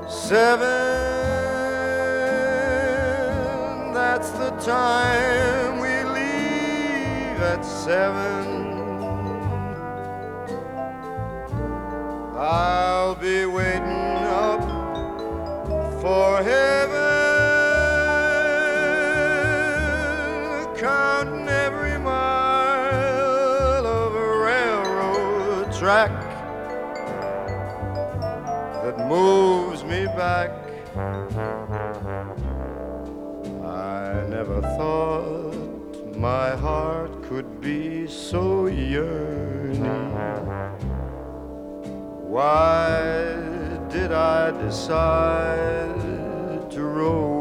7, that's the time we leave at 7. I'll be waiting up for heaven, counting every mile of a railroad track that moves me back. I never thought my heart could be so yearning. Why did I decide to roll